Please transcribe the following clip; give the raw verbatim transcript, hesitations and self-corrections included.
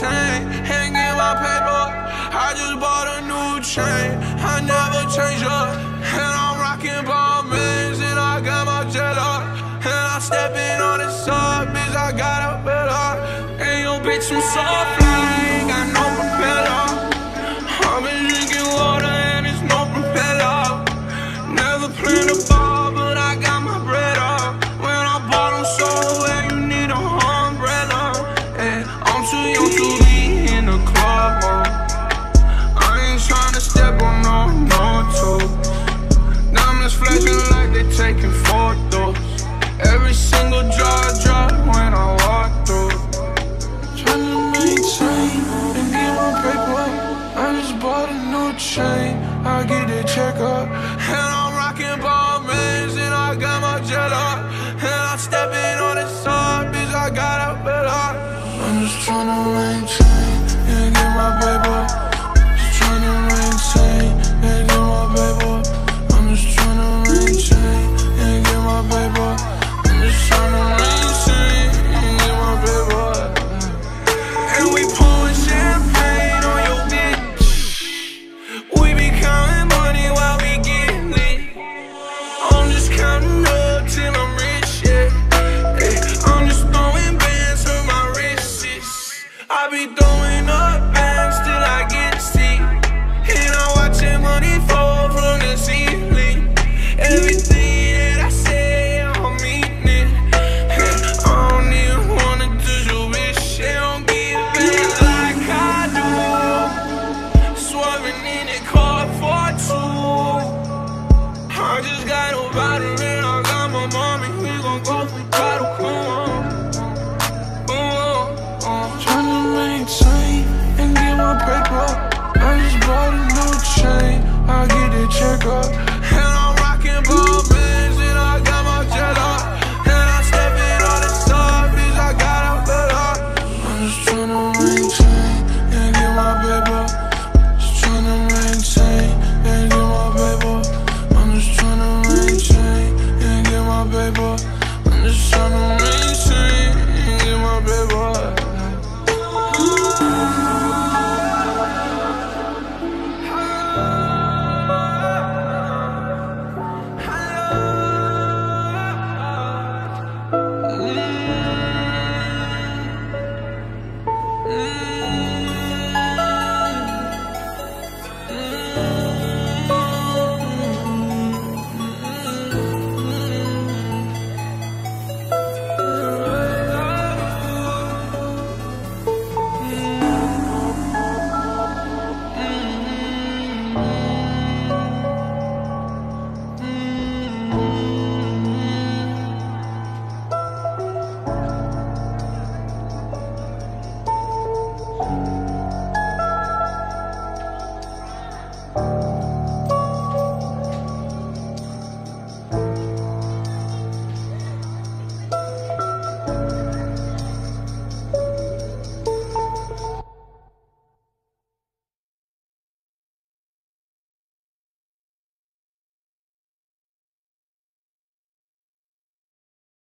maintain and get my paper. I just bought a new chain, I never change up. And I'm rocking Balmains and I got my jet up. And I'm stepping on the sub, bitch, I got a better. And yo, bitch, I'm so fly, ain't got no propeller. I've been drinking water and it's no propeller. Never playing the ball, but I got my bread up. When I bought them so well, you need a umbrella. And I'm too young to be in the club, oh. I ain't tryna step on no, no toes. Diamonds flashing like they taking photos. Every single drop, drop when I walk through. Tryna maintain and get my paper. I just bought a new chain, I get the check up. And I'm rocking Balmains and I got my jet up. And I'm stepping on the sun, bitch, I got a better. I'm just tryna maintain and get my paper. Just tryna maintain and get my paper. I'm just tryna maintain and get my paper. I'm just tryna maintain and get my paper. And we pouring champagne on your bitch. We be counting money while we getting lit. I'm just counting up till I'm rich, yeah. Ay, I'm just throwing bands on my wrists. I be throwing